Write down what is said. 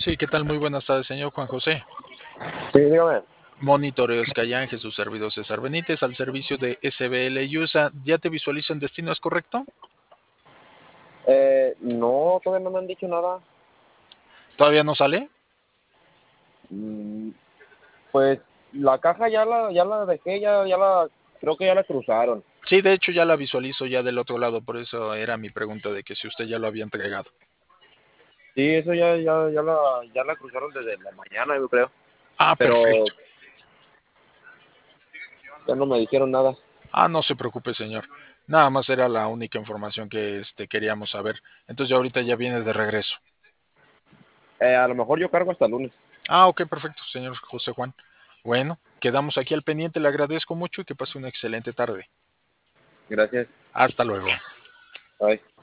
Sí, ¿qué tal? Muy buenas tardes, señor Juan José. Sí, dígame. Monitoreos Callange, su servidor César Benítez, al servicio de SBL USA. ¿Ya te visualizo en destino, es correcto? No, todavía no me han dicho nada. ¿Todavía no sale? Mm, Pues la caja ya la dejé, creo que ya la cruzaron. Sí, de hecho ya la visualizo ya del otro lado, por eso era mi pregunta de que si usted ya lo había entregado. Sí, eso ya la cruzaron desde la mañana, yo creo. Ah, Pero perfecto. ya no me dijeron nada. Ah, no se preocupe, señor. Nada más era la única información que queríamos saber. Entonces ya ahorita ya viene de regreso. A lo mejor yo cargo hasta el lunes. Ah, ok, perfecto, señor José Juan. Bueno, quedamos aquí al pendiente, le agradezco mucho y que pase una excelente tarde. Gracias. Hasta luego. Bye.